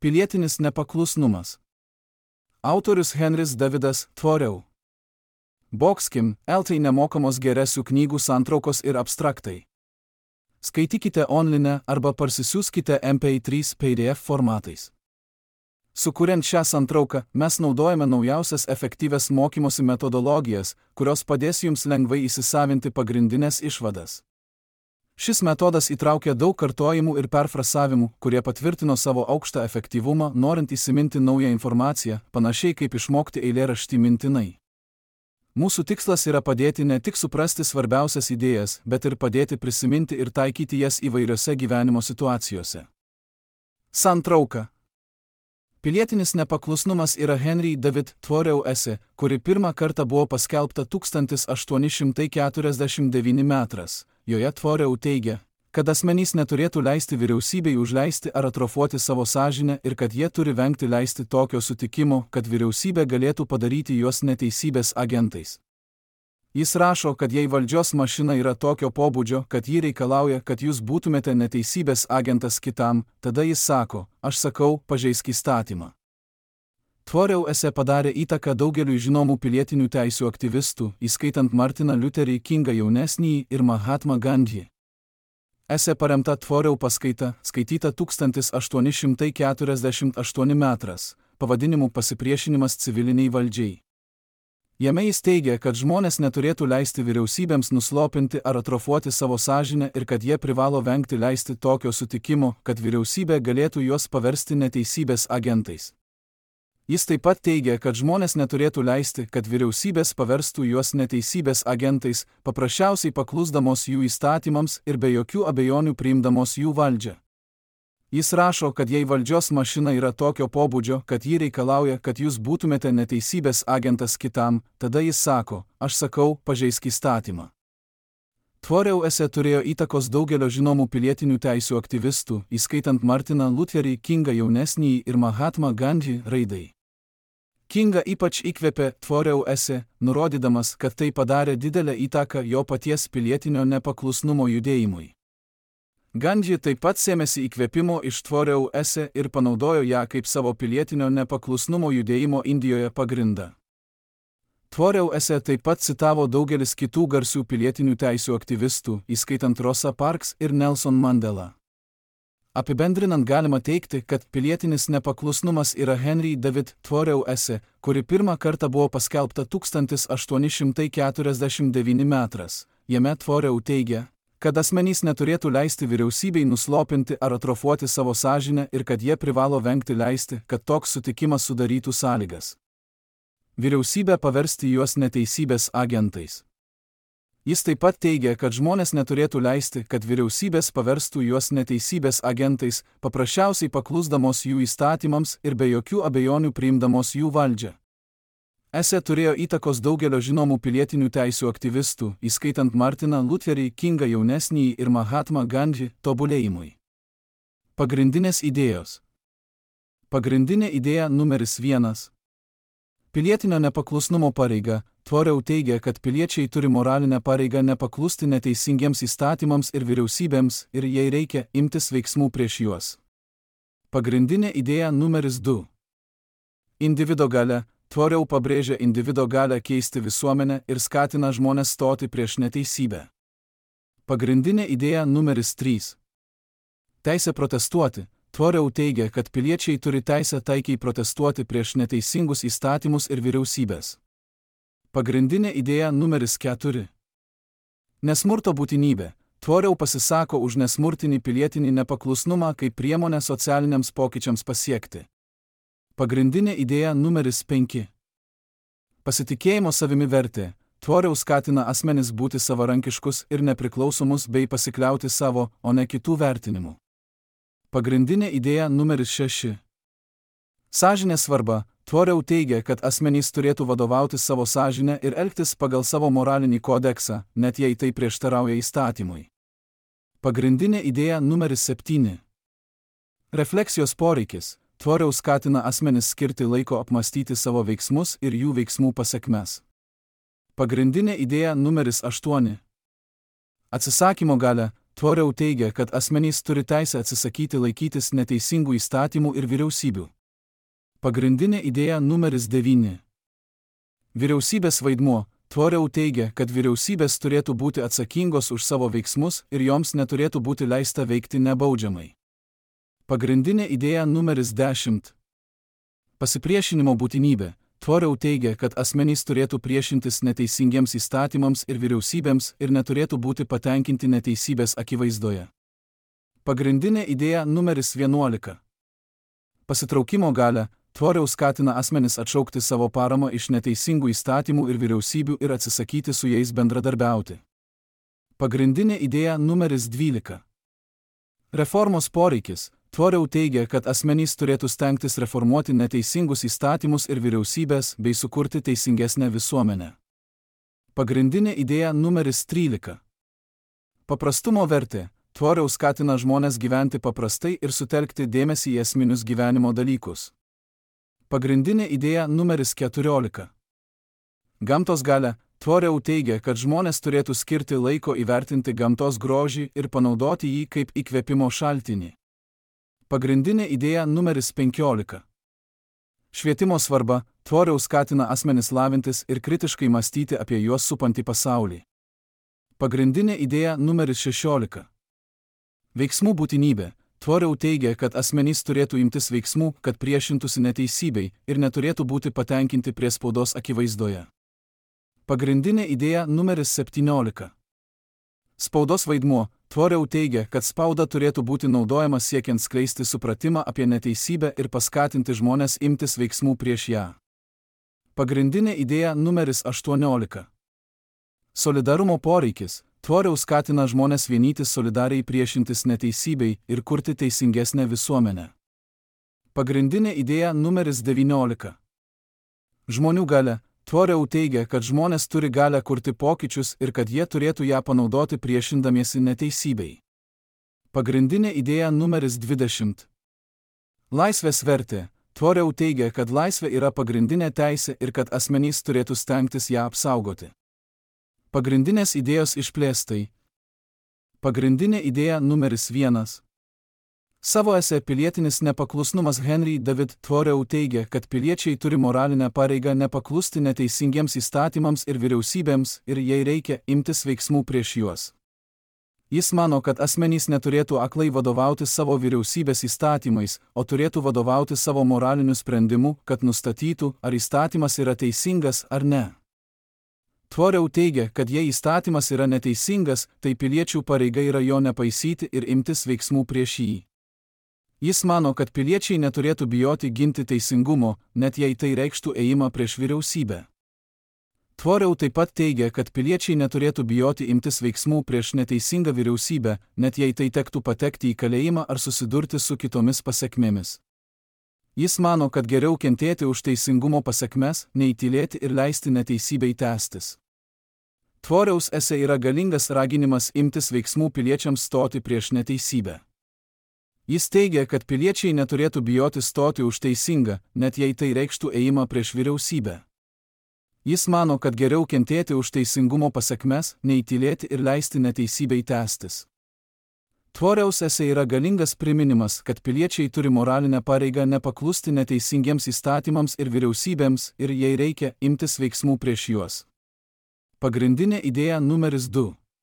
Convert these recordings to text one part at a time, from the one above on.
Pilietinis nepaklusnumas. Autorius Henris Davidas Thoreau. Boxkim, LT nemokamos geresių knygų santraukos ir abstraktai. Skaitykite online arba parsisiųskite MP3 PDF formatais. Sukuriant šią santrauką, mes naudojame naujausias efektyvias mokymosi metodologijas, kurios padės jums lengvai įsisavinti pagrindinės išvadas. Šis metodas įtraukia daug kartojimų ir perfrasavimų, kurie patvirtino savo aukštą efektyvumą, norint įsiminti naują informaciją, panašiai kaip išmokti eilėraštį mintinai. Mūsų tikslas yra padėti ne tik suprasti svarbiausias idėjas, bet ir padėti prisiminti ir taikyti jas įvairiose gyvenimo situacijose. Santrauka. Pilietinis nepaklusnumas yra Henry David Thoreau esė, kuri pirmą kartą buvo paskelbta 1849 metras. Joje Thoreau teigia, kad asmenys neturėtų leisti vyriausybei užleisti ar atrofuoti savo sąžinę ir kad jie turi vengti leisti tokio sutikimo, kad vyriausybė galėtų padaryti juos neteisybės agentais. Jis rašo, kad jei valdžios mašina yra tokio pobūdžio, kad ji reikalauja, kad jūs būtumėte neteisybės agentas kitam, tada jis sako, aš sakau, pažeisk įstatymą. Thoreau esė padarė įtaką daugeliui žinomų pilietinių teisių aktyvistų, įskaitant Martiną Lutherį Kingą jaunesnįjį ir Mahatmą Gandhį. Esė paremta Thoreau paskaita, skaityta 1848 metras, pavadinimu Pasipriešinimas civiliniai valdžiai. Jame jis teigia, kad žmonės neturėtų leisti vyriausybėms nuslopinti ar atrofuoti savo sąžinę ir kad jie privalo vengti leisti tokio sutikimo, kad vyriausybė galėtų juos paversti neteisybės agentais. Jis taip pat teigia, kad žmonės neturėtų leisti, kad vyriausybės paverstų juos neteisybės agentais, paprasčiausiai paklusdamos jų įstatymams ir be jokių abejonių priimdamos jų valdžią. Jis rašo, kad jei valdžios mašina yra tokio pobūdžio, kad ji reikalauja, kad jūs būtumėte neteisybės agentas kitam, tada jis sako, aš sakau, pažeisk įstatymą. Thoreau esė turėjo įtakos daugelio žinomų pilietinių teisių aktyvistų, įskaitant Martiną Lutherį Kingą jaunesnįjį ir Mahatmą Gandhį raidai. Kingą ypač įkvėpė Thoreau esė, nurodydamas, kad tai padarė didelę įtaką jo paties pilietinio nepaklusnumo judėjimui. Gandhi taip pat sėmėsi įkvėpimo iš Thoreau esė ir panaudojo ją kaip savo pilietinio nepaklusnumo judėjimo Indijoje pagrindą. Thoreau esė taip pat citavo daugelis kitų garsių pilietinių teisių aktyvistų, įskaitant Rosa Parks ir Nelson Mandela. Apibendrinant galima teigti, kad pilietinis nepaklusnumas yra Henry David Thoreau esė, kuri pirmą kartą buvo paskelbta 1849 metras. Jame Thoreau teigia, kad asmenys neturėtų leisti vyriausybei nuslopinti ar atrofuoti savo sąžinę ir kad jie privalo vengti leisti, kad toks sutikimas sudarytų sąlygas vyriausybę paversti juos neteisybės agentais. Jis taip pat teigia, kad žmonės neturėtų leisti, kad vyriausybės paverstų juos neteisybės agentais, paprasčiausiai paklusdamos jų įstatymams ir be jokių abejonių priimdamos jų valdžią. Esė turėjo įtakos daugelio žinomų pilietinių teisių aktyvistų, įskaitant Martiną Lutherį Kingą jaunesnįjį ir Mahatmą Gandhį, tobulėjimui. Pagrindinės idėjos. Pagrindinė idėja numeris 1. Pilietinio nepaklusnumo pareiga. Thoreau teigia, kad piliečiai turi moralinę pareigą nepaklusti neteisingiems įstatymams ir vyriausybėms ir jei reikia imtis veiksmų prieš juos. Pagrindinė idėja numeris 2. Individo galia. Thoreau pabrėžia individo galią keisti visuomenę ir skatina žmones stoti prieš neteisybę. Pagrindinė idėja numeris 3. Teisė protestuoti. Thoreau teigia, kad piliečiai turi teisę taikiai protestuoti prieš neteisingus įstatymus ir vyriausybės. Pagrindinė idėja numeris 4. Nesmurto būtinybė. Thoreau pasisako už nesmurtinį pilietinį nepaklusnumą kaip priemonę socialiniams pokyčiams pasiekti. Pagrindinė idėja numeris 5. Pasitikėjimo savimi vertė. Thoreau skatina asmenis būti savarankiškus ir nepriklausomus bei pasikliauti savo, o ne kitų vertinimu. Pagrindinė idėja numeris 6. Sąžinės svarba. Thoreau teigia, kad asmenys turėtų vadovauti savo sąžinę ir elgtis pagal savo moralinį kodeksą, net jei tai prieštarauja įstatymui. Pagrindinė idėja numeris 7. Refleksijos poreikis. Thoreau skatina asmenis skirti laiko apmąstyti savo veiksmus ir jų veiksmų pasekmes. Pagrindinė idėja numeris 8. Atsisakymo galia. tvoriau teigia, kad asmenys turi teisę atsisakyti laikytis neteisingų įstatymų ir vyriausybių. Pagrindinė idėja numeris 9. Vyriausybės vaidmuo. Tvoriau teigia, kad vyriausybės turėtų būti atsakingos už savo veiksmus ir joms neturėtų būti leista veikti nebaudžiamai. Pagrindinė idėja numeris 10. Pasipriešinimo būtinybė. Tvoriau teigia, kad asmenys turėtų priešintis neteisingiems įstatymams ir vyriausybėms ir neturėtų būti patenkinti neteisybės akivaizdoje. Pagrindinė idėja numeris 11. Pasitraukimo galia. Tvoriau skatina asmenis atšaukti savo paramą iš neteisingų įstatymų ir vyriausybių ir atsisakyti su jais bendradarbiauti. Pagrindinė idėja numeris 12. Reformos poreikis. Tvoriau teigia, kad asmenys turėtų stengtis reformuoti neteisingus įstatymus ir vyriausybės bei sukurti teisingesnę visuomenę. Pagrindinė idėja numeris 13. Paprastumo vertė. Tvoriau skatina žmones gyventi paprastai ir sutelkti dėmesį į esminius gyvenimo dalykus. Pagrindinė idėja numeris 14. Gamtos galia. Tvoriau teigia, kad žmonės turėtų skirti laiko įvertinti gamtos grožį ir panaudoti jį kaip įkvėpimo šaltinį. Pagrindinė idėja numeris 15. Švietimo svarba. Tvoriau skatina asmenis lavintis ir kritiškai mąstyti apie juos supantį pasaulį. Pagrindinė idėja numeris 16. Veiksmų būtinybė. Tvoriau teigia, kad asmenys turėtų imtis veiksmų, kad priešintųsi neteisybei ir neturėtų būti patenkinti priespaudos akivaizdoje. Pagrindinė idėja numeris 17. Spaudos vaidmuo. Tvoriau teigia, kad spauda turėtų būti naudojama siekiant skleisti supratimą apie neteisybę ir paskatinti žmones imtis veiksmų prieš ją. Pagrindinė idėja numeris 18. Solidarumo poreikis. Tvoriau skatina žmones vienytis solidariai priešintis neteisybei ir kurti teisingesnę visuomenę. Pagrindinė idėja numeris 19. Žmonių galia. Tvoriau teigia, kad žmonės turi galią kurti pokyčius ir kad jie turėtų ją panaudoti priešindamiesi neteisybei. Pagrindinė idėja numeris 20. Laisvės vertė. Tvoriau teigia, kad laisvė yra pagrindinė teisė ir kad asmenys turėtų stengtis ją apsaugoti. Pagrindinės idėjos išplėstai. Pagrindinė idėja numeris 1. Savo esė pilietinis nepaklusnumas Henry David Thoreau teigia, kad piliečiai turi moralinę pareigą nepaklusti neteisingiems įstatymams ir vyriausybėms ir jei reikia imtis veiksmų prieš juos. Jis mano, kad asmenys neturėtų aklai vadovauti savo vyriausybės įstatymais, o turėtų vadovauti savo moraliniu sprendimu, kad nustatytų, ar įstatymas yra teisingas ar ne. Thoreau teigia, kad jei įstatymas yra neteisingas, tai piliečių pareiga yra jo nepaisyti ir imtis veiksmų prieš jį. Jis mano, kad piliečiai neturėtų bijoti ginti teisingumo, net jei tai reikštų ėjimą prieš vyriausybę. Thoreau taip pat teigia, kad piliečiai neturėtų bijoti imtis veiksmų prieš neteisingą vyriausybę, net jei tai tektų patekti į kalėjimą ar susidurti su kitomis pasekmėmis. Jis mano, kad geriau kentėti už teisingumo pasekmes, nei tylėti ir leisti neteisybei tęstis. Thoreaus esė yra galingas raginimas imtis veiksmų piliečiams stoti prieš neteisybę. Jis teigia, kad piliečiai neturėtų bijoti stoti už teisingą, net jei tai reikštų ėjimą prieš vyriausybę. Jis mano, kad geriau kentėti už teisingumo pasekmes, nei tylėti ir leisti neteisybei tęstis. Thoreaus esė yra galingas priminimas, kad piliečiai turi moralinę pareigą nepaklusti neteisingiems įstatymams ir vyriausybėms ir jei reikia imtis veiksmų prieš juos. Pagrindinė idėja numeris 2.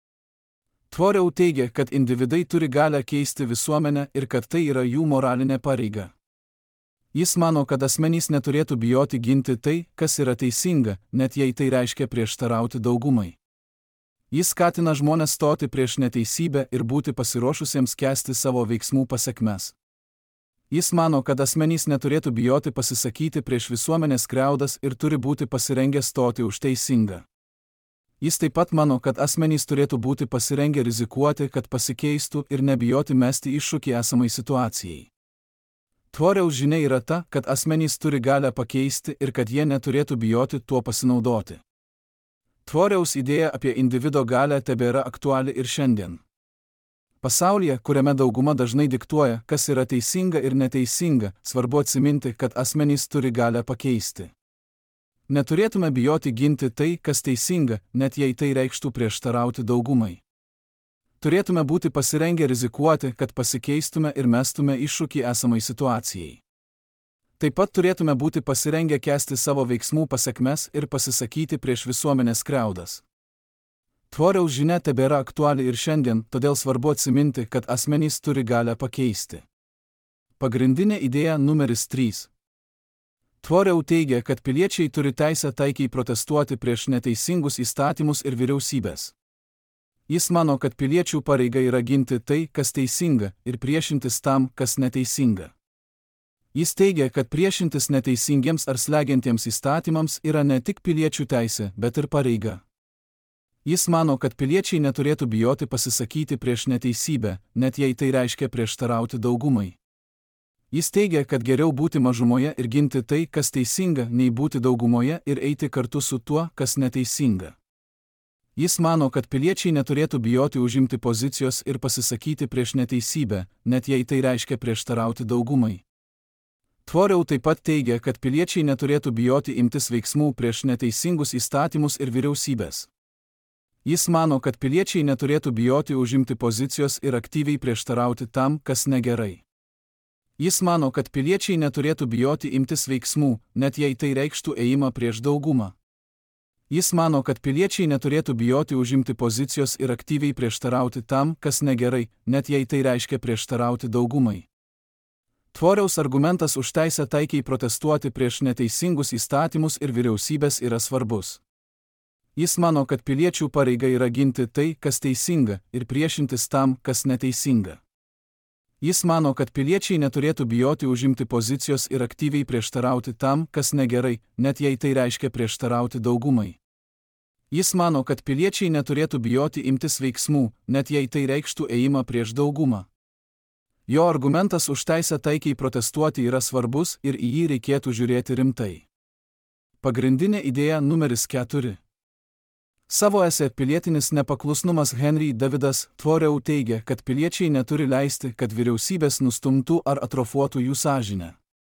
Thoreau teigia, kad individai turi galią keisti visuomenę ir kad tai yra jų moralinė pareiga. Jis mano, kad asmenys neturėtų bijoti ginti tai, kas yra teisinga, net jei tai reiškia prieštarauti daugumai. Jis skatina žmones stoti prieš neteisybę ir būti pasiruošusiems kęsti savo veiksmų pasekmes. Jis mano, kad asmenys neturėtų bijoti pasisakyti prieš visuomenės skriaudas ir turi būti pasirengę stoti už teisingą. Jis taip pat mano, kad asmenys turėtų būti pasirengę rizikuoti, kad pasikeistų ir nebijoti mesti iššūkį esamai situacijai. Thoreaus žinia yra ta, kad asmenys turi galią pakeisti ir kad jie neturėtų bijoti tuo pasinaudoti. Thoreaus idėja apie individo galią tebėra aktuali ir šiandien. Pasaulyje, kuriame dauguma dažnai diktuoja, kas yra teisinga ir neteisinga, svarbu atsiminti, kad asmenys turi galią pakeisti. Neturėtume bijoti ginti tai, kas teisinga, net jei tai reikštų prieštarauti daugumai. Turėtume būti pasirengę rizikuoti, kad pasikeistume ir mestume iššūkį esamai situacijai. Taip pat turėtume būti pasirengę kęsti savo veiksmų pasekmes ir pasisakyti prieš visuomenės skriaudas. Tvoriaus žinia tebėra aktuali ir šiandien, todėl svarbu atsiminti, kad asmenys turi galią pakeisti. Pagrindinė idėja numeris 3. Tvoriau teigia, kad piliečiai turi teisę taikiai protestuoti prieš neteisingus įstatymus ir vyriausybės. Jis mano, kad piliečių pareiga yra ginti tai, kas teisinga, ir priešintis tam, kas neteisinga. Jis teigia, kad priešintis neteisingiems ar slegiantiems įstatymams yra ne tik piliečių teisė, bet ir pareiga. Jis mano, kad piliečiai neturėtų bijoti pasisakyti prieš neteisybę, net jei tai reiškia prieštarauti daugumai. Jis teigia, kad geriau būti mažumoje ir ginti tai, kas teisinga, nei būti daugumoje ir eiti kartu su tuo, kas neteisinga. Jis mano, kad piliečiai neturėtų bijoti užimti pozicijos ir pasisakyti prieš neteisybę, net jei tai reiškia prieštarauti daugumai. Tvoriau taip pat teigia, kad piliečiai neturėtų bijoti imtis veiksmų prieš neteisingus įstatymus ir vyriausybės. Jis mano, kad piliečiai neturėtų bijoti užimti pozicijos ir aktyviai prieštarauti tam, kas negerai. Jis mano, kad piliečiai neturėtų bijoti imtis veiksmų, net jei tai reikštų ėjimą prieš daugumą. Jis mano, kad piliečiai neturėtų bijoti užimti pozicijos ir aktyviai prieštarauti tam, kas negerai, net jei tai reiškia prieštarauti daugumai. Tvoriaus argumentas už teisę taikiai protestuoti prieš neteisingus įstatymus ir vyriausybės yra svarbus. Jis mano, kad piliečių pareiga yra ginti tai, kas teisinga, ir priešintis tam, kas neteisinga. Jis mano, kad piliečiai neturėtų bijoti užimti pozicijos ir aktyviai prieštarauti tam, kas negerai, net jei tai reiškia prieštarauti daugumai. Jis mano, kad piliečiai neturėtų bijoti imtis veiksmų, net jei tai reikštų ėjimą prieš daugumą. Jo argumentas už teisę taikiai protestuoti yra svarbus ir į jį reikėtų žiūrėti rimtai. Pagrindinė idėja numeris 4. Savo esė pilietinis nepaklusnumas Henry Davidas Thoreau teigia, kad piliečiai neturi leisti, kad vyriausybės nustumtų ar atrofuotų jų sąžinę.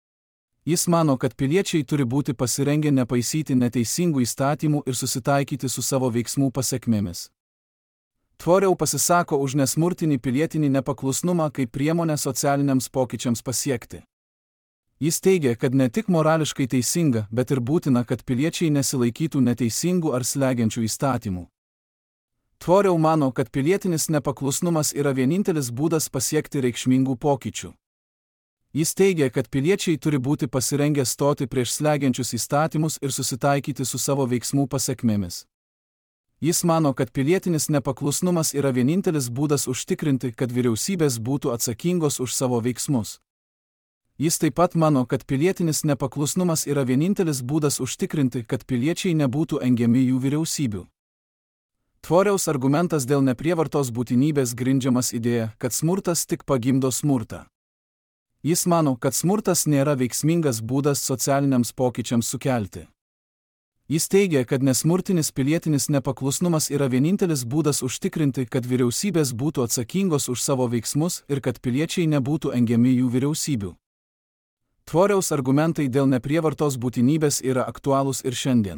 Jis mano, kad piliečiai turi būti pasirengę nepaisyti neteisingų įstatymų ir susitaikyti su savo veiksmų pasekmėmis. Thoreau pasisako už nesmurtinį pilietinį nepaklusnumą kaip priemonę socialiniams pokyčiams pasiekti. Jis teigia, kad ne tik morališkai teisinga, bet ir būtina, kad piliečiai nesilaikytų neteisingų ar slegiančių įstatymų. Thoreau mano, kad pilietinis nepaklusnumas yra vienintelis būdas pasiekti reikšmingų pokyčių. Jis teigia, kad piliečiai turi būti pasirengę stoti prieš slegiančius įstatymus ir susitaikyti su savo veiksmų pasekmėmis. Jis mano, kad pilietinis nepaklusnumas yra vienintelis būdas užtikrinti, kad vyriausybės būtų atsakingos už savo veiksmus. Jis taip pat mano, kad pilietinis nepaklusnumas yra vienintelis būdas užtikrinti, kad piliečiai nebūtų engiami jų vyriausybių. Thoreaus argumentas dėl neprievartos būtinybės grindžiamas idėja, kad smurtas tik pagimdo smurtą. Jis mano, kad smurtas nėra veiksmingas būdas socialiniams pokyčiams sukelti. Jis teigia, kad nesmurtinis pilietinis nepaklusnumas yra vienintelis būdas užtikrinti, kad vyriausybės būtų atsakingos už savo veiksmus ir kad piliečiai nebūtų engiami jų vyriausybių. Thoreaus argumentai dėl neprievartos būtinybės yra aktualūs ir šiandien.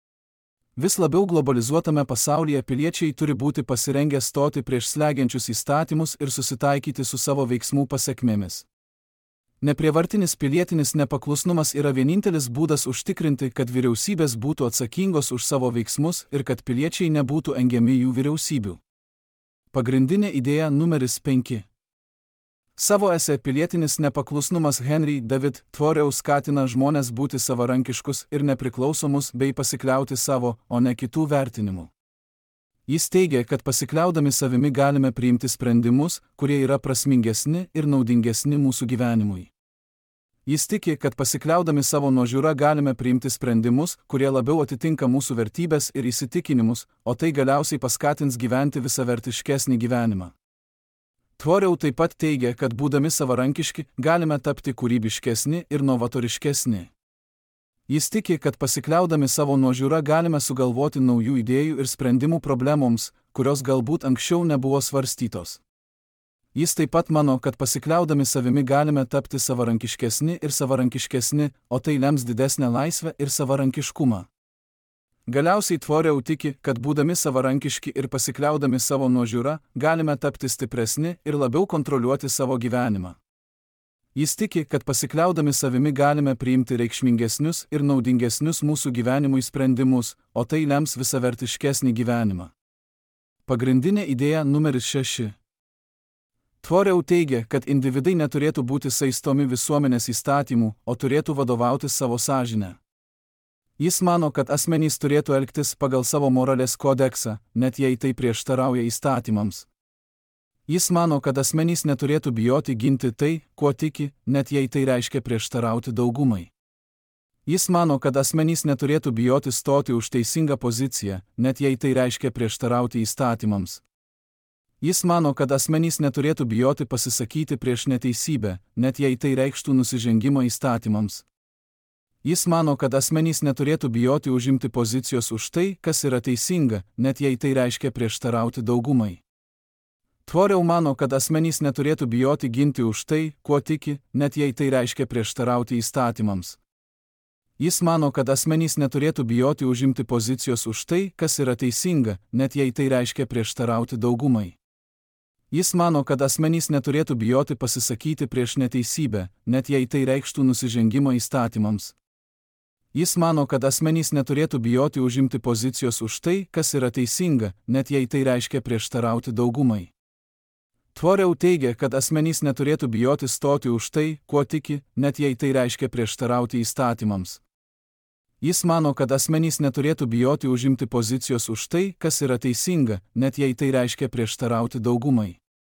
Vis labiau globalizuotame pasaulyje piliečiai turi būti pasirengę stoti prieš slegiančius įstatymus ir susitaikyti su savo veiksmų pasekmėmis. Neprievartinis pilietinis nepaklusnumas yra vienintelis būdas užtikrinti, kad vyriausybės būtų atsakingos už savo veiksmus ir kad piliečiai nebūtų engiami jų vyriausybių. Pagrindinė idėja numeris 5. Savo esė pilietinis nepaklusnumas Henry David Thoreau skatina žmones būti savarankiškus ir nepriklausomus bei pasikliauti savo, o ne kitų vertinimu. Jis teigia, kad pasikliaudami savimi galime priimti sprendimus, kurie yra prasmingesni ir naudingesni mūsų gyvenimui. Jis tiki, kad pasikliaudami savo nuožiūra galime priimti sprendimus, kurie labiau atitinka mūsų vertybės ir įsitikinimus, o tai galiausiai paskatins gyventi visavertiškesnį gyvenimą. Thoreau taip pat teigia, kad būdami savarankiški, galime tapti kūrybiškesni ir novatoriškesni. Jis tiki, kad pasikliaudami savo nuožiūra galime sugalvoti naujų idėjų ir sprendimų problemoms, kurios galbūt anksčiau nebuvo svarstytos. Jis taip pat mano, kad pasikliaudami savimi galime tapti savarankiškesni, o tai lems didesnę laisvę ir savarankiškumą. Galiausiai Tvoriau tiki, kad būdami savarankiški ir pasikliaudami savo nuožiūra, galime tapti stipresni ir labiau kontroliuoti savo gyvenimą. Jis tiki, kad pasikliaudami savimi galime priimti reikšmingesnius ir naudingesnius mūsų gyvenimui sprendimus, o tai lems visavertiškesnį gyvenimą. Pagrindinė idėja numeris 6. Tvoriau teigia, kad individai neturėtų būti saistomi visuomenės įstatymų, o turėtų vadovautis savo sąžinę. Jis mano, kad asmenys turėtų elgtis pagal savo moralės kodeksą, net jei tai prieštarauja įstatymams. Jis mano, kad asmenys neturėtų bijoti ginti tai, kuo tiki, net jei tai reiškia prieštarauti daugumai. Jis mano, kad asmenys neturėtų bijoti stoti už teisingą poziciją, net jei tai reiškia prieštarauti įstatymams. Jis mano, kad asmenys neturėtų bijoti pasisakyti prieš neteisybę, net jei tai reikštų nusižengimą įstatymams. Jis mano, kad asmenys neturėtų bijoti užimti pozicijos už tai, kas yra teisinga, net jei tai reiškia prieštarauti daugumai. Tvoriau mano, kad asmenys neturėtų bijoti ginti už tai, kuo tiki, net jei tai reiškia prieštarauti įstatymams. Jis mano, kad asmenys neturėtų bijoti užimti pozicijos už tai, kas yra teisinga, net jei tai reiškia prieštarauti daugumai. Jis mano, kad asmenys neturėtų bijoti pasisakyti prieš neteisybę, net jei tai reikštų nusižengimą įstatymams. Jis mano, kad asmenys neturėtų bijoti užimti pozicijos už tai, kas yra teisinga, net jei tai reiškia prieštarauti daugumai. Tvoriau teigia, kad asmenys neturėtų bijoti stoti už tai, kuo tiki, net jei tai reiškia prieštarauti įstatymams. Jis mano, kad asmenys neturėtų bijoti užimti pozicijos už tai, kas yra teisinga, net jei tai reiškia prieštarauti daugumai.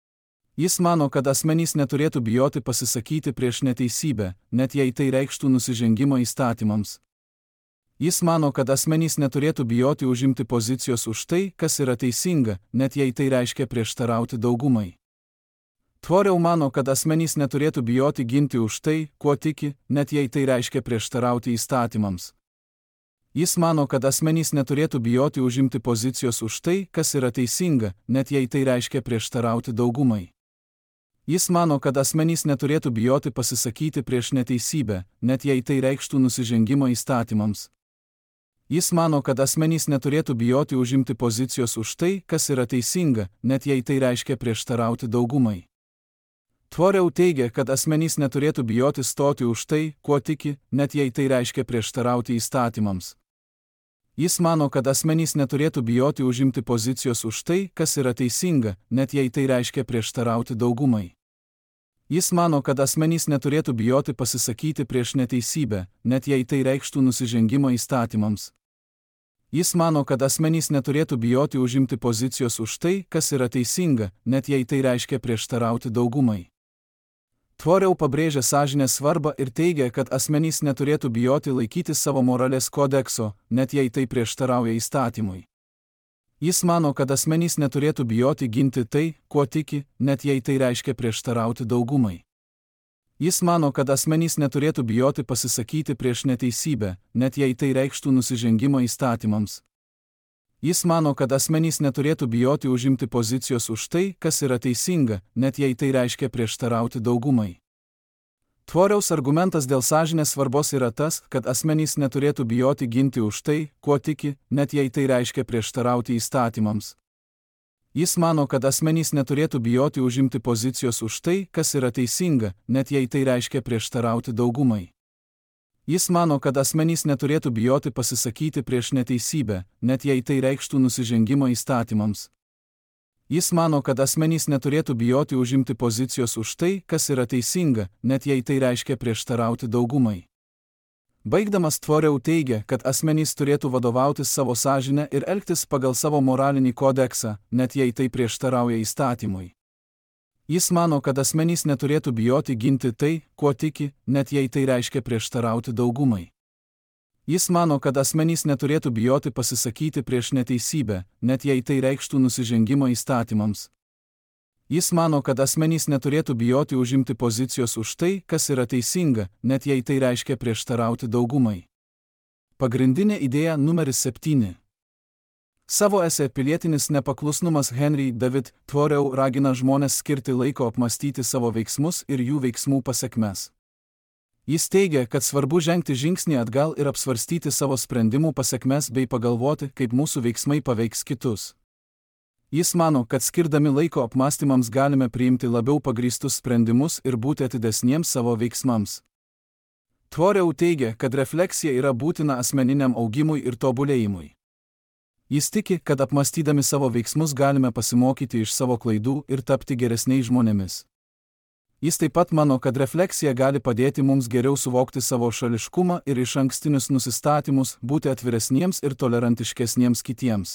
Jis mano, kad asmenys neturėtų bijoti pasisakyti prieš neteisybę, net jei tai reikštų nusižengimą įstatymams. Jis mano, kad asmenys neturėtų bijoti užimti pozicijos už tai, kas yra teisinga, net jei tai reiškia prieštarauti daugumai. Tvoriau mano, kad asmenys neturėtų bijoti ginti už tai, kuo tiki, net jei tai reiškia prieštarauti įstatymams. Jis mano, kad asmenys neturėtų bijoti užimti pozicijos už tai, kas yra teisinga, net jei tai reiškia prieštarauti daugumai. Jis mano, kad asmenys neturėtų bijoti pasisakyti prieš neteisybę, net jei tai reikštų nusižengimą įstatymams. Jis mano, kad asmenys neturėtų bijoti užimti pozicijos už tai, kas yra teisinga, net jei tai reiškia prieštarauti daugumai. Tvoriau teigia, kad asmenys neturėtų bijoti stoti už tai, kuo tiki, net jei tai reiškia prieštarauti įstatymams. Jis mano, kad asmenys neturėtų bijoti užimti pozicijos už tai, kas yra teisinga, net jei tai reiškia prieštarauti daugumai. Jis mano, kad asmenys neturėtų bijoti pasisakyti prieš neteisybę, net jei tai reikštų nusižengimą įstatymams. Jis mano, kad asmenys neturėtų bijoti užimti pozicijos už tai, kas yra teisinga, net jei tai reiškia prieštarauti daugumai. Tvoriau pabrėžia sąžinės svarbą ir teigia, kad asmenys neturėtų bijoti laikytis savo moralės kodekso, net jei tai prieštarauja įstatymui. Jis mano, kad asmenys neturėtų bijoti ginti tai, kuo tiki, net jei tai reiškia prieštarauti daugumai. Jis mano, kad asmenys neturėtų bijoti pasisakyti prieš neteisybę, net jei tai reikštų nusižengimą įstatymams. Jis mano, kad asmenys neturėtų bijoti užimti pozicijos už tai, kas yra teisinga, net jei tai reiškia prieštarauti daugumai. Tvoriaus argumentas dėl sąžinės svarbos yra tas, kad asmenys neturėtų bijoti ginti už tai, kuo tiki, net jei tai reiškia prieštarauti įstatymams. Jis mano, kad asmenys neturėtų bijoti užimti pozicijos už tai, kas yra teisinga, net jei tai reiškia prieštarauti daugumai. Jis mano, kad asmenys neturėtų bijoti pasisakyti prieš neteisybę, net jei tai reikštų nusižengimą įstatymams. Jis mano, kad asmenys neturėtų bijoti užimti pozicijos už tai, kas yra teisinga, net jei tai reiškia prieštarauti daugumai. Baigdamas Tvoriau teigia, kad asmenys turėtų vadovautis savo sąžinę ir elgtis pagal savo moralinį kodeksą, net jei tai prieštarauja įstatymui. Jis mano, kad asmenys neturėtų bijoti ginti tai, kuo tiki, net jei tai reiškia prieštarauti daugumai. Jis mano, kad asmenys neturėtų bijoti pasisakyti prieš neteisybę, net jei tai reikštų nusižengimą įstatymams. Jis mano, kad asmenys neturėtų bijoti užimti pozicijos už tai, kas yra teisinga, net jei tai reiškia prieštarauti daugumai. Pagrindinė idėja numeris 7. Savo esė Pilietinis nepaklusnumas Henry David Thoreau ragina žmones skirti laiko apmąstyti savo veiksmus ir jų veiksmų pasekmes. Jis teigia, kad svarbu žengti žingsnį atgal ir apsvarstyti savo sprendimų pasekmes bei pagalvoti, kaip mūsų veiksmai paveiks kitus. Jis mano, kad skirdami laiko apmąstymams galime priimti labiau pagrįstus sprendimus ir būti atidesniems savo veiksmams. Tvoriau teigia, kad refleksija yra būtina asmeniniam augimui ir tobulėjimui. Jis tiki, kad apmąstydami savo veiksmus galime pasimokyti iš savo klaidų ir tapti geresniais žmonėmis. Jis taip pat mano, kad refleksija gali padėti mums geriau suvokti savo šališkumą ir išankstinius nusistatymus, būti atviresniems ir tolerantiškesniems kitiems.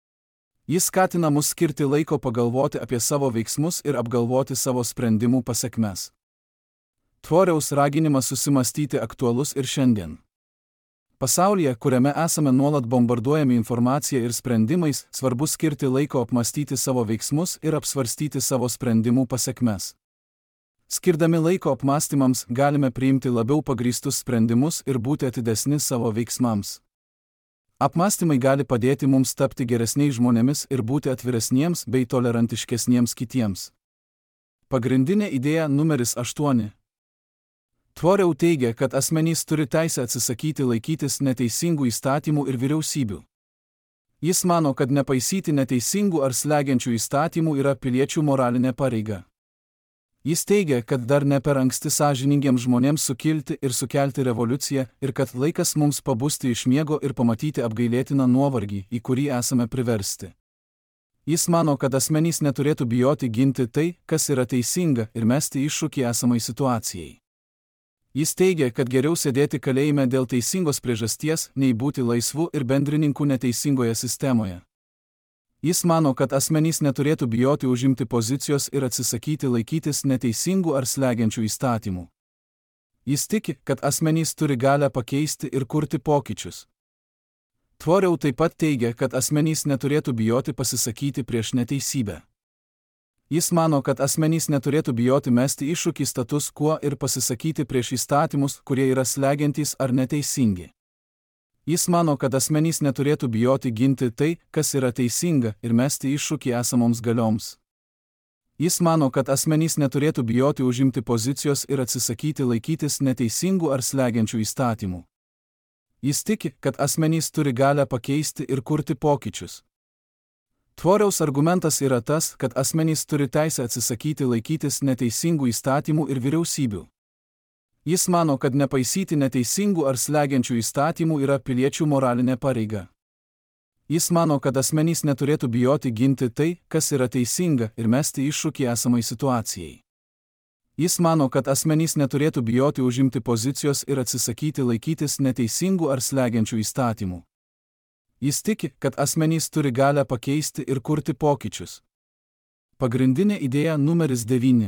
Jis skatina mus skirti laiko pagalvoti apie savo veiksmus ir apgalvoti savo sprendimų pasekmes. Tvoriaus raginimas susimąstyti aktualus ir šiandien. Pasaulyje, kuriame esame nuolat bombarduojami informacija ir sprendimais, svarbu skirti laiko apmąstyti savo veiksmus ir apsvarstyti savo sprendimų pasekmes. Skirdami laiko apmąstymams galime priimti labiau pagrįstus sprendimus ir būti atidesni savo veiksmams. Apmąstymai gali padėti mums tapti geresniais žmonėmis ir būti atviresniems bei tolerantiškesniems kitiems. Pagrindinė idėja numeris 8. Tvoriau teigia, kad asmenys turi teisę atsisakyti laikytis neteisingų įstatymų ir vyriausybių. Jis mano, kad nepaisyti neteisingų ar slegiančių įstatymų yra piliečių moralinė pareiga. Jis teigia, kad dar ne per anksti sąžiningiems žmonėms sukilti ir sukelti revoliuciją ir kad laikas mums pabusti iš miego ir pamatyti apgailėtiną nuovargį, į kurį esame priversti. Jis mano, kad asmenys neturėtų bijoti ginti tai, kas yra teisinga ir mesti iššūkį esamai situacijai. Jis teigia, kad geriau sėdėti kalėjime dėl teisingos priežasties, nei būti laisvu ir bendrininku neteisingoje sistemoje. Jis mano, kad asmenys neturėtų bijoti užimti pozicijos ir atsisakyti laikytis neteisingų ar slegiančių įstatymų. Jis tiki, kad asmenys turi galią pakeisti ir kurti pokyčius. Tvoriau taip pat teigia, kad asmenys neturėtų bijoti pasisakyti prieš neteisybę. Jis mano, kad asmenys neturėtų bijoti mesti iššūkį status quo ir pasisakyti prieš įstatymus, kurie yra slegiantys ar neteisingi. Jis mano, kad asmenys neturėtų bijoti ginti tai, kas yra teisinga, ir mesti iššūkį esamoms galioms. Jis mano, kad asmenys neturėtų bijoti užimti pozicijos ir atsisakyti laikytis neteisingų ar slegiančių įstatymų. Jis tiki, kad asmenys turi galią pakeisti ir kurti pokyčius. Tvoriaus argumentas yra tas, kad asmenys turi teisę atsisakyti laikytis neteisingų įstatymų ir vyriausybių. Jis mano, kad nepaisyti neteisingų ar slegiančių įstatymų yra piliečių moralinė pareiga. Jis mano, kad asmenys neturėtų bijoti ginti tai, kas yra teisinga, ir mesti iššūkį esamai situacijai. Jis mano, kad asmenys neturėtų bijoti užimti pozicijos ir atsisakyti laikytis neteisingų ar slegiančių įstatymų. Jis tiki, kad asmenys turi galią pakeisti ir kurti pokyčius. Pagrindinė idėja numeris 9.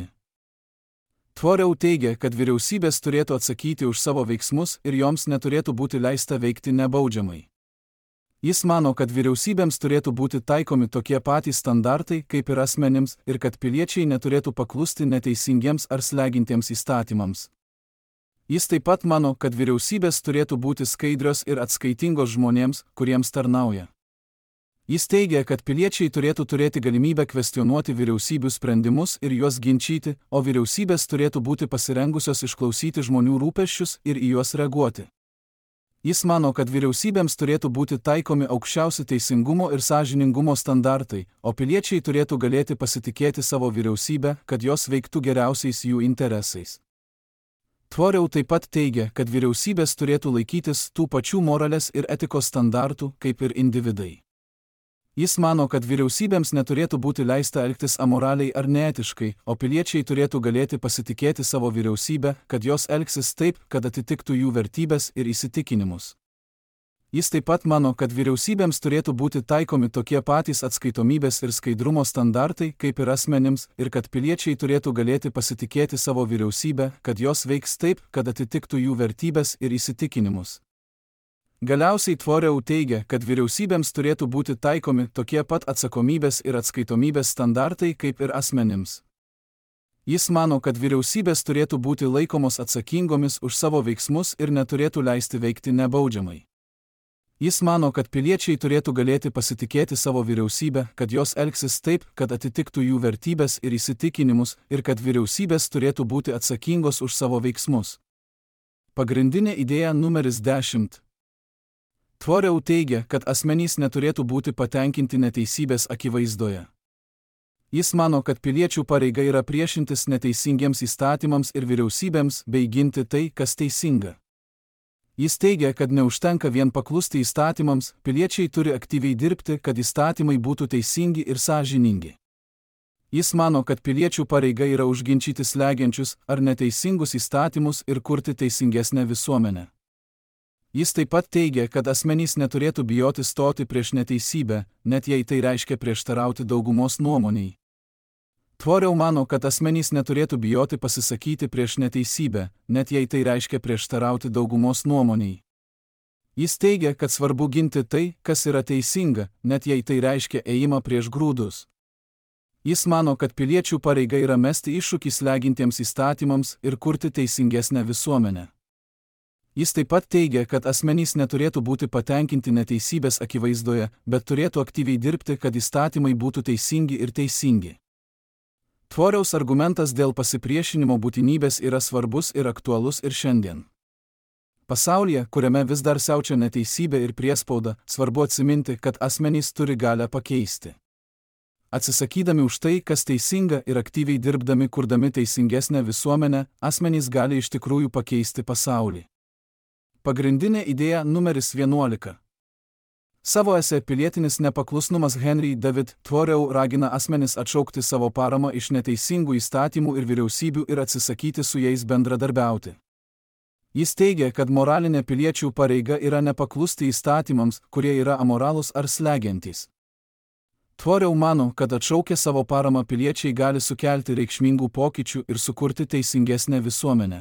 Tvoriau teigia, kad vyriausybės turėtų atsakyti už savo veiksmus ir joms neturėtų būti leista veikti nebaudžiamai. Jis mano, kad vyriausybėms turėtų būti taikomi tokie patys standartai, kaip ir asmenims, ir kad piliečiai neturėtų paklusti neteisingiems ar slegintiems įstatymams. Jis taip pat mano, kad vyriausybės turėtų būti skaidrios ir atskaitingos žmonėms, kuriems tarnauja. Jis teigia, kad piliečiai turėtų turėti galimybę kvestionuoti vyriausybių sprendimus ir juos ginčyti, o vyriausybės turėtų būti pasirengusios išklausyti žmonių rūpesčius ir į juos reaguoti. Jis mano, kad vyriausybėms turėtų būti taikomi aukščiausi teisingumo ir sąžiningumo standartai, o piliečiai turėtų galėti pasitikėti savo vyriausybę, kad jos veiktų geriausiais jų interesais. Tvoriau taip pat teigia, kad vyriausybės turėtų laikytis tų pačių moralės ir etikos standartų, kaip ir individai. Jis mano, kad vyriausybėms neturėtų būti leista elgtis amoraliai ar neetiškai, o piliečiai turėtų galėti pasitikėti savo vyriausybę, kad jos elgsis taip, kad atitiktų jų vertybės ir įsitikinimus. Jis taip pat mano, kad vyriausybėms turėtų būti taikomi tokie patys atskaitomybės ir skaidrumo standartai, kaip ir asmenims, ir kad piliečiai turėtų galėti pasitikėti savo vyriausybę, kad jos veiks taip, kad atitiktų jų vertybės ir įsitikinimus. Galiausiai Tvoriau teigia, kad vyriausybėms turėtų būti taikomi tokie pat atsakomybės ir atskaitomybės standartai kaip ir asmenims. Jis mano, kad vyriausybės turėtų būti laikomos atsakingomis už savo veiksmus ir neturėtų leisti veikti nebaudžiamai. Jis mano, kad piliečiai turėtų galėti pasitikėti savo vyriausybę, kad jos elgsis taip, kad atitiktų jų vertybės ir įsitikinimus, ir kad vyriausybės turėtų būti atsakingos už savo veiksmus. Pagrindinė idėja numeris 10. Tvoriau teigia, kad asmenys neturėtų būti patenkinti neteisybės akivaizdoje. Jis mano, kad piliečių pareiga yra priešintis neteisingiems įstatymams ir vyriausybėms bei ginti tai, kas teisinga. Jis teigia, kad neužtenka vien paklusti įstatymams, piliečiai turi aktyviai dirbti, kad įstatymai būtų teisingi ir sąžiningi. Jis mano, kad piliečių pareiga yra užginčyti slegiančius ar neteisingus įstatymus ir kurti teisingesnę visuomenę. Jis taip pat teigia, kad asmenys neturėtų bijoti stoti prieš neteisybę, net jei tai reiškia prieštarauti daugumos nuomoniai. Tvoriau mano, kad asmenys neturėtų bijoti pasisakyti prieš neteisybę, net jei tai reiškia prieštarauti daugumos nuomoniai. Jis teigia, kad svarbu ginti tai, kas yra teisinga, net jei tai reiškia ėjimą prieš grūdus. Jis mano, kad piliečių pareiga yra mesti iššūkį slegintiems įstatymams ir kurti teisingesnę visuomenę. Jis taip pat teigia, kad asmenys neturėtų būti patenkinti neteisybės akivaizdoje, bet turėtų aktyviai dirbti, kad įstatymai būtų teisingi ir teisingi. Tvoriaus argumentas dėl pasipriešinimo būtinybės yra svarbus ir aktualus ir šiandien. Pasaulyje, kuriame vis dar siaučia neteisybė ir priespauda, svarbu atsiminti, kad asmenys turi galią pakeisti. Atsisakydami už tai, kas teisinga ir aktyviai dirbdami kurdami teisingesnę visuomenę, asmenys gali iš tikrųjų pakeisti pasaulį. Pagrindinė idėja numeris 11. Savo esė Pilietinis nepaklusnumas Henry David Thoreau ragina asmenis atšaukti savo paramą iš neteisingų įstatymų ir vyriausybių ir atsisakyti su jais bendradarbiauti. Jis teigia, kad moralinė piliečių pareiga yra nepaklusti įstatymams, kurie yra amoralūs ar slegiantys. Thoreau mano, kad atšaukę savo paramą piliečiai gali sukelti reikšmingų pokyčių ir sukurti teisingesnę visuomenę.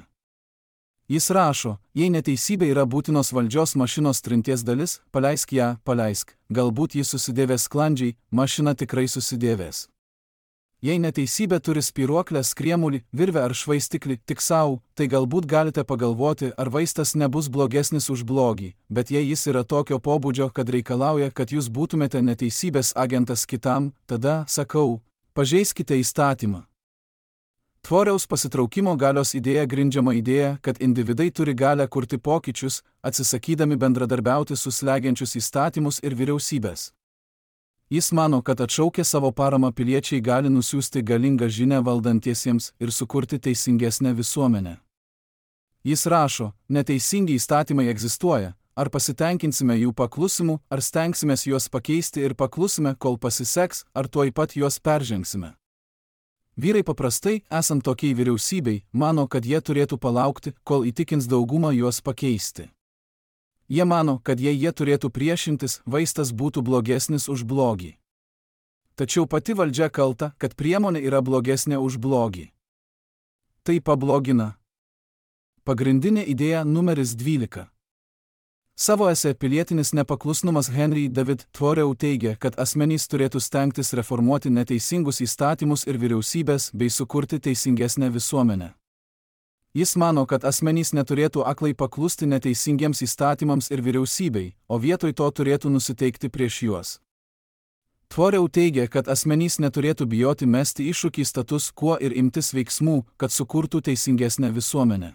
Jis rašo, jei neteisybė yra būtinos valdžios mašinos trinties dalis, paleisk ją, paleisk, galbūt jis susidėvės sklandžiai, mašina tikrai susidėvės. Jei neteisybė turi spyruoklę, skriemulį, virvę ar švaistiklį tik savo, tai galbūt galite pagalvoti, ar vaistas nebus blogesnis už blogį, bet jei jis yra tokio pobūdžio, kad reikalauja, kad jūs būtumėte neteisybės agentas kitam, tada, sakau, pažeiskite įstatymą. Tvoriaus pasitraukimo galios idėja grindžiama idėja, kad individai turi galią kurti pokyčius, atsisakydami bendradarbiauti su slegiančius įstatymus ir vyriausybės. Jis mano, kad atšaukę savo paramą piliečiai gali nusiųsti galingą žinią valdantiesiems ir sukurti teisingesnę visuomenę. Jis rašo, neteisingi įstatymai egzistuoja, ar pasitenkinsime jų paklusimu, ar stengsimės juos pakeisti ir paklusime, kol pasiseks, ar tuoj pat juos peržengsime. Vyrai paprastai, esant tokiai vyriausybei, mano, kad jie turėtų palaukti, kol įtikins daugumą juos pakeisti. Jie mano, kad jei jie turėtų priešintis, vaistas būtų blogesnis už blogį. Tačiau pati valdžia kalta, kad priemonė yra blogesnė už blogį. Tai pablogina. Pagrindinė idėja numeris 12. Savo esė Pilietinis nepaklusnumas Henry David Thoreau teigia, kad asmenys turėtų stengtis reformuoti neteisingus įstatymus ir vyriausybės bei sukurti teisingesnę visuomenę. Jis mano, kad asmenys neturėtų aklai paklusti neteisingiems įstatymams ir vyriausybei, o vietoj to turėtų nusiteikti prieš juos. Thoreau teigia, kad asmenys neturėtų bijoti mesti iššūkį status quo ir imtis veiksmų, kad sukurtų teisingesnę visuomenę.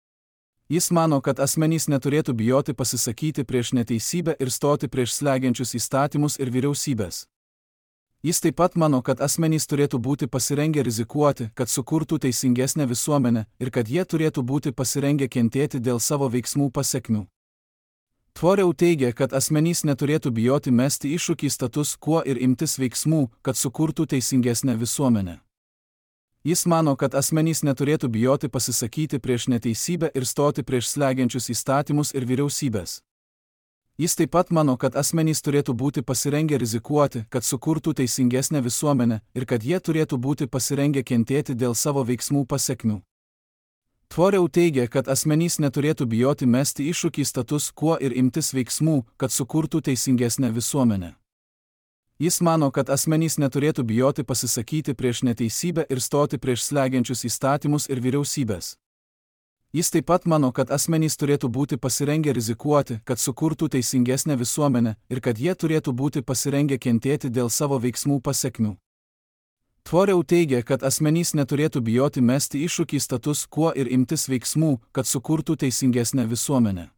Jis mano, kad asmenys neturėtų bijoti pasisakyti prieš neteisybę ir stoti prieš slegiančius įstatymus ir vyriausybės. Jis taip pat mano, kad asmenys turėtų būti pasirengę rizikuoti, kad sukurtų teisingesnę visuomenę ir kad jie turėtų būti pasirengę kentėti dėl savo veiksmų pasekmių. Thoreau teigia, kad asmenys neturėtų bijoti mesti iššūkį status quo ir imtis veiksmų, kad sukurtų teisingesnę visuomenę. Jis mano, kad asmenys neturėtų bijoti pasisakyti prieš neteisybę ir stoti prieš slegiančius įstatymus ir vyriausybės. Jis taip pat mano, kad asmenys turėtų būti pasirengę rizikuoti, kad sukurtų teisingesnę visuomenę ir kad jie turėtų būti pasirengę kentėti dėl savo veiksmų pasekmių. Thoreau teigia, kad asmenys neturėtų bijoti mesti iššūkį status quo ir imtis veiksmų, kad sukurtų teisingesnę visuomenę. Jis mano, kad asmenys neturėtų bijoti pasisakyti prieš neteisybę ir stoti prieš slegiančius įstatymus ir vyriausybės. Jis taip pat mano, kad asmenys turėtų būti pasirengę rizikuoti, kad sukurtų teisingesnę visuomenę ir kad jie turėtų būti pasirengę kentėti dėl savo veiksmų pasekmių. Tvoriau teigia, kad asmenys neturėtų bijoti mesti iššūkį status quo ir imtis veiksmų, kad sukurtų teisingesnę visuomenę.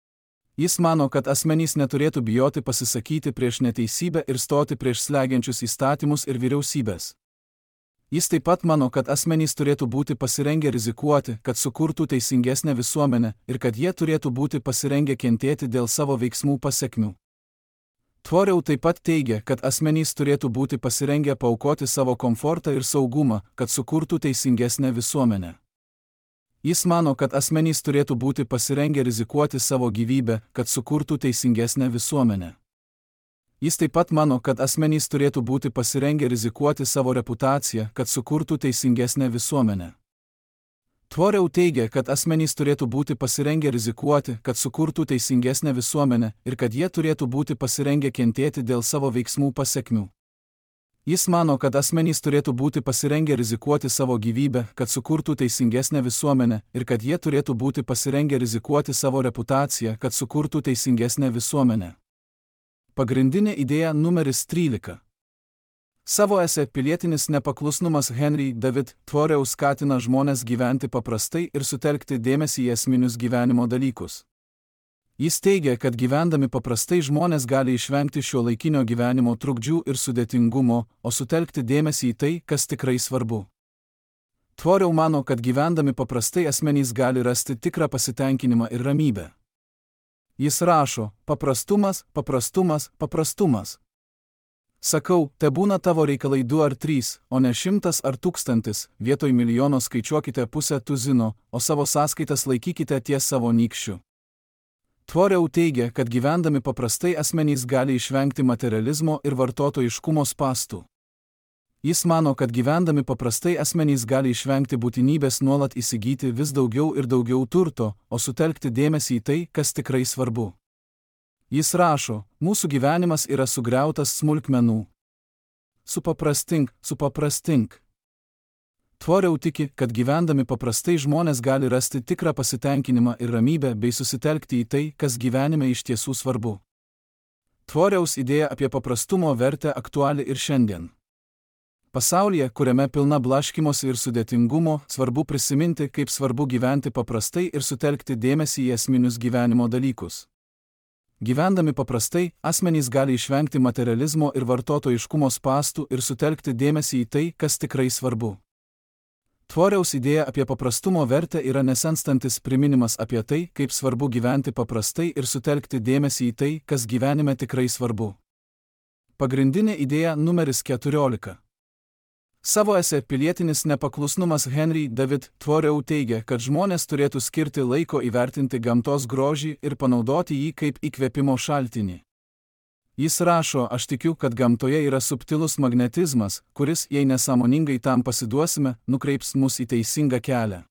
Jis mano, kad asmenys neturėtų bijoti pasisakyti prieš neteisybę ir stoti prieš slegiančius įstatymus ir vyriausybės. Jis taip pat mano, kad asmenys turėtų būti pasirengę rizikuoti, kad sukurtų teisingesnę visuomenę ir kad jie turėtų būti pasirengę kentėti dėl savo veiksmų pasekmių. Tvoriau taip pat teigia, kad asmenys turėtų būti pasirengę paaukoti savo komfortą ir saugumą, kad sukurtų teisingesnę visuomenę. Jis mano, kad asmenys turėtų būti pasirengę rizikuoti savo gyvybę, kad sukurtų teisingesnę visuomenę. Jis taip pat mano, kad asmenys turėtų būti pasirengę rizikuoti savo reputaciją, kad sukurtų teisingesnę visuomenę. Tvoriau teigia, kad asmenys turėtų būti pasirengę rizikuoti, kad sukurtų teisingesnę visuomenę ir kad jie turėtų būti pasirengę kentėti dėl savo veiksmų pasekmių. Jis mano, kad asmenys turėtų būti pasirengę rizikuoti savo gyvybę, kad sukurtų teisingesnę visuomenę ir kad jie turėtų būti pasirengę rizikuoti savo reputaciją, kad sukurtų teisingesnę visuomenę. Pagrindinė idėja numeris 13. Savo esė pilietinis nepaklusnumas Henry David Thoreau skatina žmones gyventi paprastai ir sutelkti dėmesį į esminius gyvenimo dalykus. Jis teigia, kad gyvendami paprastai žmonės gali išvengti šiuolaikinio gyvenimo trukdžių ir sudėtingumo, o sutelkti dėmesį į tai, kas tikrai svarbu. Thoreau mano, kad gyvendami paprastai asmenys gali rasti tikrą pasitenkinimą ir ramybę. Jis rašo: paprastumas, paprastumas, paprastumas. Sakau, tebūna tavo reikalai 2 ar 3, o ne 100 ar 1000, vietoj milijono skaičiuokite pusę tuzino, o savo sąskaitas laikykite ties savo nykščiu. Thoreau teigia, kad gyvendami paprastai asmenys gali išvengti materializmo ir vartotojiškumo spąstų. Jis mano, kad gyvendami paprastai asmenys gali išvengti būtinybės nuolat įsigyti vis daugiau ir daugiau turto, o sutelkti dėmesį į tai, kas tikrai svarbu. Jis rašo: mūsų gyvenimas yra sugriautas smulkmenų. Supaprastink, supaprastink. Thoreau tiki, kad gyvendami paprastai žmonės gali rasti tikrą pasitenkinimą ir ramybę bei susitelkti į tai, kas gyvenime iš tiesų svarbu. Thoreaus idėja apie paprastumo vertę aktuali ir šiandien. Pasaulyje, kuriame pilna blaškymosi ir sudėtingumo, svarbu prisiminti, kaip svarbu gyventi paprastai ir sutelkti dėmesį į esminius gyvenimo dalykus. Gyvendami paprastai, asmenys gali išvengti materializmo ir vartotojiškumo spąstų ir sutelkti dėmesį į tai, kas tikrai svarbu. Thoreaus idėja apie paprastumo vertę yra nesenstantis priminimas apie tai, kaip svarbu gyventi paprastai ir sutelkti dėmesį į tai, kas gyvenime tikrai svarbu. Pagrindinė idėja numeris 14. Savo esė pilietinis nepaklusnumas Henry David Thoreau teigia, kad žmonės turėtų skirti laiko įvertinti gamtos grožį ir panaudoti jį kaip įkvėpimo šaltinį. Jis rašo: aš tikiu, kad gamtoje yra subtilus magnetizmas, kuris, jei nesąmoningai tam pasiduosime, nukreips mus į teisingą kelią.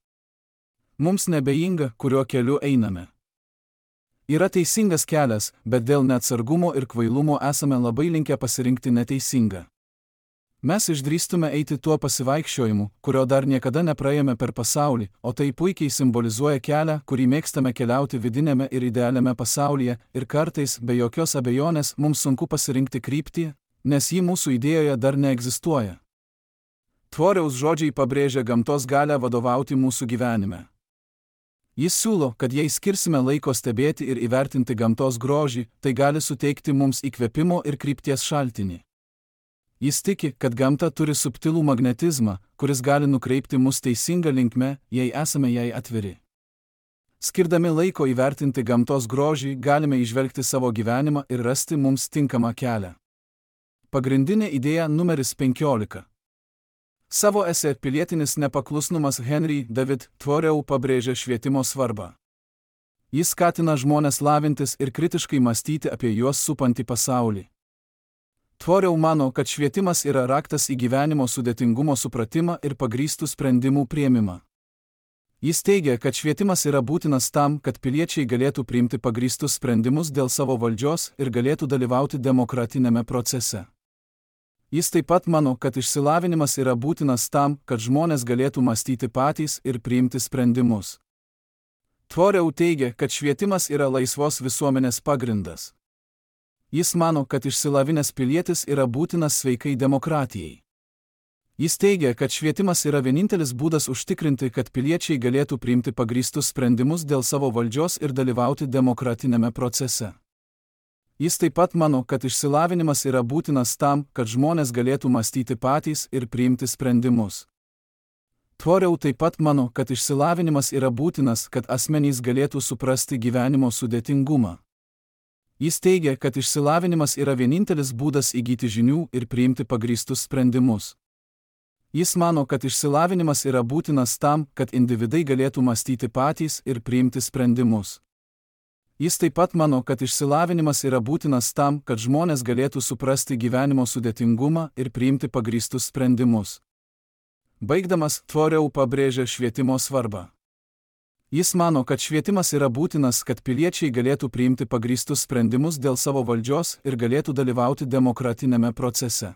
Mums nebejinga, kuriuo keliu einame. Yra teisingas kelias, bet dėl neatsargumo ir kvailumo esame labai linkę pasirinkti neteisingą. Mes išdrįstume eiti tuo pasivaikščiojimu, kurio dar niekada nepraėjome per pasaulį, o tai puikiai simbolizuoja kelią, kurį mėgstame keliauti vidinėme ir idealiame pasaulyje, ir kartais, be jokios abejonės, mums sunku pasirinkti kryptį, nes ji mūsų idėjoje dar neegzistuoja. Thoreaus žodžiai pabrėžia gamtos galią vadovauti mūsų gyvenime. Jis siūlo, kad jei skirsime laiko stebėti ir įvertinti gamtos grožį, tai gali suteikti mums įkvėpimo ir krypties šaltinį. Jis tiki, kad gamta turi subtilų magnetizmą, kuris gali nukreipti mus teisinga linkme, jei esame jai atviri. Skirdami laiko įvertinti gamtos grožį, galime įžvelgti savo gyvenimą ir rasti mums tinkamą kelią. Pagrindinė idėja numeris 15. Savo esė pilietinis nepaklusnumas Henry David Thoreau pabrėžia švietimo svarbą. Jis skatina žmones lavintis ir kritiškai mąstyti apie juos supantį pasaulį. Thoreau mano, kad švietimas yra raktas į gyvenimo sudėtingumo supratimą ir pagrįstų sprendimų priėmimą. Jis teigia, kad švietimas yra būtinas tam, kad piliečiai galėtų priimti pagrįstus sprendimus dėl savo valdžios ir galėtų dalyvauti demokratinėme procese. Jis taip pat mano, kad išsilavinimas yra būtinas tam, kad žmonės galėtų mąstyti patys ir priimti sprendimus. Thoreau teigia, kad švietimas yra laisvos visuomenės pagrindas. Jis mano, kad išsilavinęs pilietis yra būtinas sveikai demokratijai. Jis teigia, kad švietimas yra vienintelis būdas užtikrinti, kad piliečiai galėtų priimti pagrįstus sprendimus dėl savo valdžios ir dalyvauti demokratinėme procese. Jis taip pat mano, kad išsilavinimas yra būtinas tam, kad žmonės galėtų mąstyti patys ir priimti sprendimus. Tvoriau taip pat mano, kad išsilavinimas yra būtinas, kad asmenys galėtų suprasti gyvenimo sudėtingumą. Jis teigia, kad išsilavinimas yra vienintelis būdas įgyti žinių ir priimti pagrįstus sprendimus. Jis mano, kad išsilavinimas yra būtinas tam, kad individai galėtų mąstyti patys ir priimti sprendimus. Jis taip pat mano, kad išsilavinimas yra būtinas tam, kad žmonės galėtų suprasti gyvenimo sudėtingumą ir priimti pagrįstus sprendimus. Baigdamas, Tvoriau pabrėžia švietimo svarbą. Jis mano, kad švietimas yra būtinas, kad piliečiai galėtų priimti pagrįstus sprendimus dėl savo valdžios ir galėtų dalyvauti demokratinėme procese.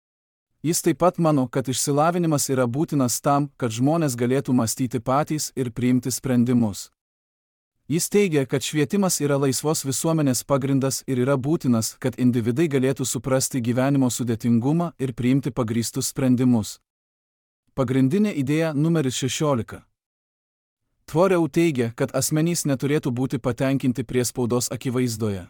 Jis taip pat mano, kad išsilavinimas yra būtinas tam, kad žmonės galėtų mąstyti patys ir priimti sprendimus. Jis teigia, kad švietimas yra laisvos visuomenės pagrindas ir yra būtinas, kad individai galėtų suprasti gyvenimo sudėtingumą ir priimti pagrįstus sprendimus. Pagrindinė idėja numeris 16. Tvoriau teigia, kad asmenys neturėtų būti patenkinti priespaudos akivaizdoje.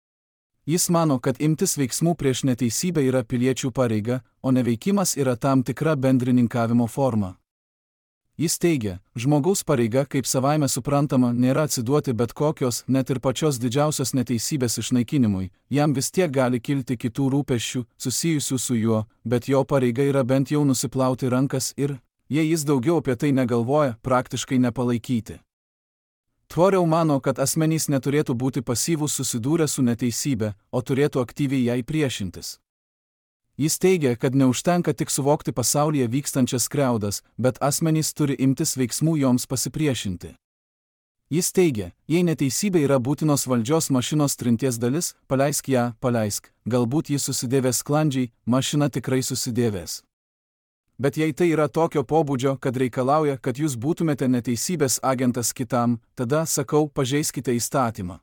Jis mano, kad imtis veiksmų prieš neteisybę yra piliečių pareiga, o neveikimas yra tam tikra bendrininkavimo forma. Jis teigia, žmogaus pareiga, kaip savaime suprantama, nėra atsiduoti bet kokios, net ir pačios didžiausios neteisybės išnaikinimui, jam vis tiek gali kilti kitų rūpesčių, susijusių su juo, bet jo pareiga yra bent jau nusiplauti rankas ir, jei jis daugiau apie tai negalvoja, praktiškai nepalaikyti. Tvoriau mano, kad asmenys neturėtų būti pasyvūs susidūrę su neteisybė, o turėtų aktyviai jai priešintis. Jis teigia, kad neužtenka tik suvokti pasaulyje vykstančias skriaudas, bet asmenys turi imtis veiksmų joms pasipriešinti. Jis teigia, jei neteisybė yra būtinos valdžios mašinos trinties dalis, paleisk ją, paleisk, galbūt jis susidėvės sklandžiai, mašina tikrai susidėvės. Bet jei tai yra tokio pobūdžio, kad reikalauja, kad jūs būtumėte neteisybės agentas kitam, tada, sakau, pažeiskite įstatymą.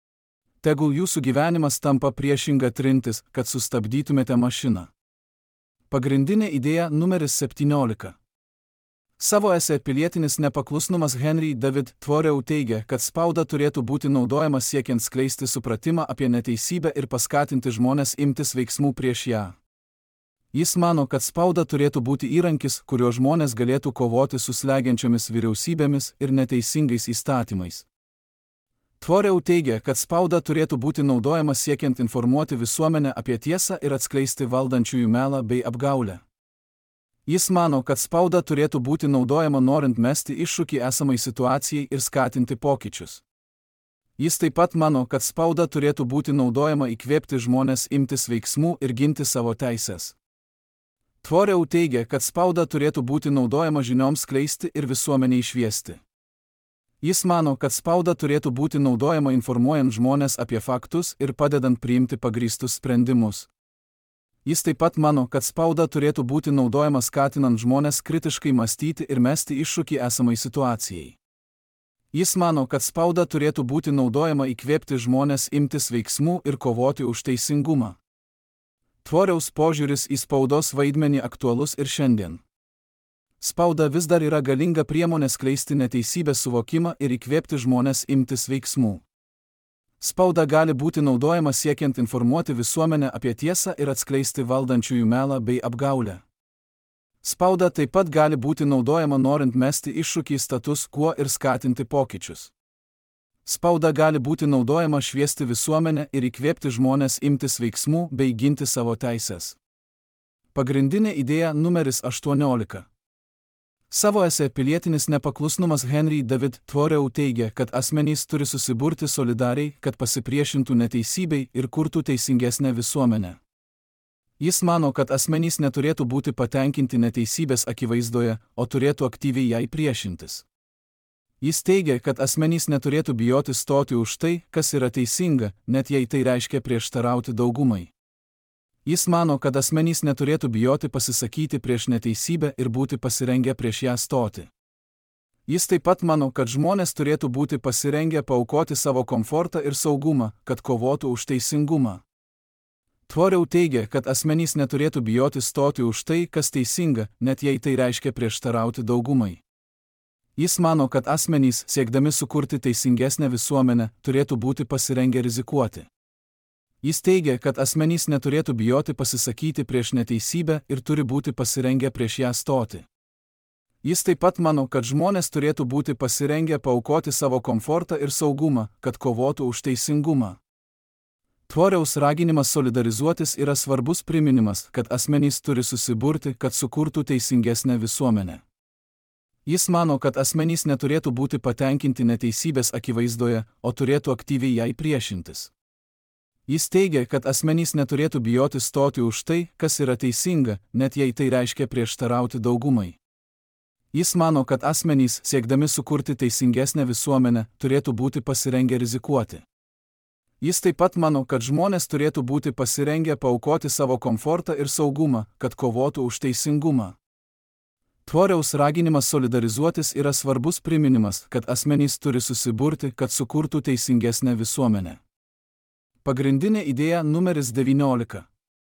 Tegul jūsų gyvenimas tampa priešinga trintis, kad sustabdytumėte mašiną. Pagrindinė idėja numeris 17. Savo esė pilietinis nepaklusnumas Henry David Tvoriau teigia, kad spauda turėtų būti naudojama siekiant skleisti supratimą apie neteisybę ir paskatinti žmones imtis veiksmų prieš ją. Jis mano, kad spauda turėtų būti įrankis, kuriuo žmonės galėtų kovoti su slegiančiomis vyriausybėmis ir neteisingais įstatymais. Tvoriau teigia, kad spauda turėtų būti naudojama siekiant informuoti visuomenę apie tiesą ir atskleisti valdančiųjų melą bei apgaulę. Jis mano, kad spauda turėtų būti naudojama norint mesti iššūkį esamai situacijai ir skatinti pokyčius. Jis taip pat mano, kad spauda turėtų būti naudojama įkvėpti žmones imtis veiksmų ir ginti savo teises. Tvoriau teigia, kad spauda turėtų būti naudojama žinioms skleisti ir visuomeniai šviesti. Jis mano, kad spauda turėtų būti naudojama informuojant žmones apie faktus ir padedant priimti pagrįstus sprendimus. Jis taip pat mano, kad spauda turėtų būti naudojama skatinant žmones kritiškai mąstyti ir mesti iššūkį esamai situacijai. Jis mano, kad spauda turėtų būti naudojama įkvėpti žmones imtis veiksmų ir kovoti už teisingumą. Tvoriaus požiūris į spaudos vaidmenį aktualus ir šiandien. Spauda vis dar yra galinga priemonė skleisti neteisybės suvokimą ir įkvėpti žmones imtis veiksmų. Spauda gali būti naudojama siekiant informuoti visuomenę apie tiesą ir atskleisti valdančiųjų melą bei apgaulę. Spauda taip pat gali būti naudojama norint mesti iššūkį status quo ir skatinti pokyčius. Spauda gali būti naudojama šviesti visuomenę ir įkvėpti žmones imtis veiksmų bei ginti savo teises. Pagrindinė idėja numeris 18. Savo esė pilietinis nepaklusnumas Henry David Tvoriau teigia, kad asmenys turi susiburti solidariai, kad pasipriešintų neteisybei ir kurtų teisingesnę visuomenę. Jis mano, kad asmenys neturėtų būti patenkinti neteisybės akivaizdoje, o turėtų aktyviai jai priešintis. Jis teigia, kad asmenys neturėtų bijoti stoti už tai, kas yra teisinga, net jei tai reiškia prieštarauti daugumai. Jis mano, kad asmenys neturėtų bijoti pasisakyti prieš neteisybę ir būti pasirengę prieš ją stoti. Jis taip pat mano, kad žmonės turėtų būti pasirengę paaukoti savo komfortą ir saugumą, kad kovotų už teisingumą. Thoreau teigia, kad asmenys neturėtų bijoti stoti už tai, kas teisinga, net jei tai reiškia prieštarauti daugumai. Jis mano, kad asmenys, siekdami sukurti teisingesnę visuomenę, turėtų būti pasirengę rizikuoti. Jis teigia, kad asmenys neturėtų bijoti pasisakyti prieš neteisybę ir turi būti pasirengę prieš ją stoti. Jis taip pat mano, kad žmonės turėtų būti pasirengę paaukoti savo komfortą ir saugumą, kad kovotų už teisingumą. Thoreaus raginimas solidarizuotis yra svarbus priminimas, kad asmenys turi susiburti, kad sukurtų teisingesnę visuomenę. Jis mano, kad asmenys neturėtų būti patenkinti neteisybės akivaizdoje, o turėtų aktyviai jai priešintis. Jis teigia, kad asmenys neturėtų bijoti stoti už tai, kas yra teisinga, net jei tai reiškia prieštarauti daugumai. Jis mano, kad asmenys, siekdami sukurti teisingesnę visuomenę, turėtų būti pasirengę rizikuoti. Jis taip pat mano, kad žmonės turėtų būti pasirengę paaukoti savo komfortą ir saugumą, kad kovotų už teisingumą. Thoreaus raginimas solidarizuotis yra svarbus priminimas, kad asmenys turi susiburti, kad sukurtų teisingesnę visuomenę. Pagrindinė idėja numeris 19.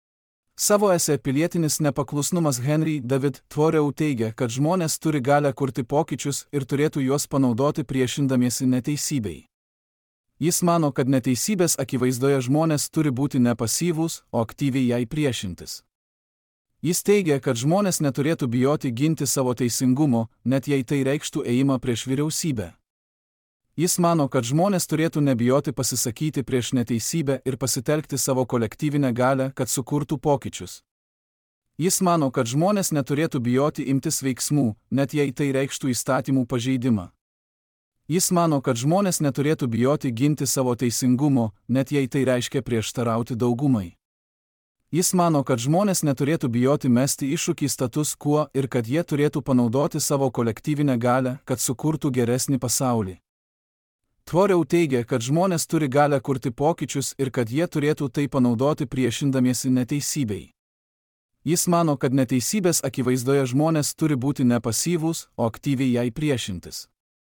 Savo esė Pilietinis nepaklusnumas Henry David Thoreau teigia, kad žmonės turi galią kurti pokyčius ir turėtų juos panaudoti priešindamiesi neteisybei. Jis mano, kad neteisybės akivaizdoje žmonės turi būti ne pasyvūs, o aktyviai jai priešintis. Jis teigia, kad žmonės neturėtų bijoti ginti savo teisingumo, net jei tai reikštų ėjimą prieš vyriausybę. Jis mano, kad žmonės turėtų nebijoti pasisakyti prieš neteisybę ir pasitelkti savo kolektyvinę galią, kad sukurtų pokyčius. Jis mano, kad žmonės neturėtų bijoti imtis veiksmų, net jei tai reikštų įstatymų pažeidimą. Jis mano, kad žmonės neturėtų bijoti ginti savo teisingumo, net jei tai reiškia prieštarauti daugumai. Jis mano, kad žmonės neturėtų bijoti mesti iššūkį status quo ir kad jie turėtų panaudoti savo kolektyvinę galią, kad sukurtų geresnį pasaulį. Thoreau teigia, kad žmonės turi galią kurti pokyčius ir kad jie turėtų tai panaudoti priešindamiesi neteisybei. Jis mano, kad neteisybės akivaizdoje žmonės turi būti ne pasyvūs, o aktyviai jai priešintis.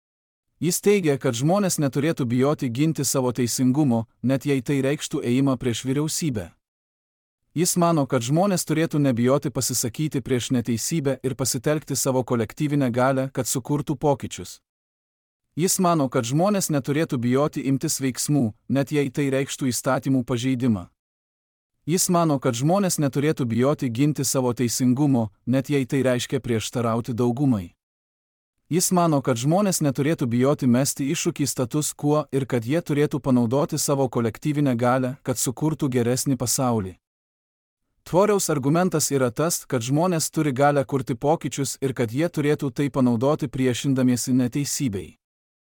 Jis teigia, kad žmonės neturėtų bijoti ginti savo teisingumo, net jei tai reikštų ėjimą prieš vyriausybę. Jis mano, kad žmonės turėtų nebijoti pasisakyti prieš neteisybę ir pasitelkti savo kolektyvinę galią, kad sukurtų pokyčius. Jis mano, kad žmonės neturėtų bijoti imtis veiksmų, net jei tai reikštų įstatymų pažeidimą. Jis mano, kad žmonės neturėtų bijoti ginti savo teisingumo, net jei tai reiškia prieštarauti daugumai. Jis mano, kad žmonės neturėtų bijoti mesti iššūkį status quo ir kad jie turėtų panaudoti savo kolektyvinę galią, kad sukurtų geresnį pasaulį. Thoreaus argumentas yra tas, kad žmonės turi galią kurti pokyčius ir kad jie turėtų tai panaudoti priešindamiesi neteisybei.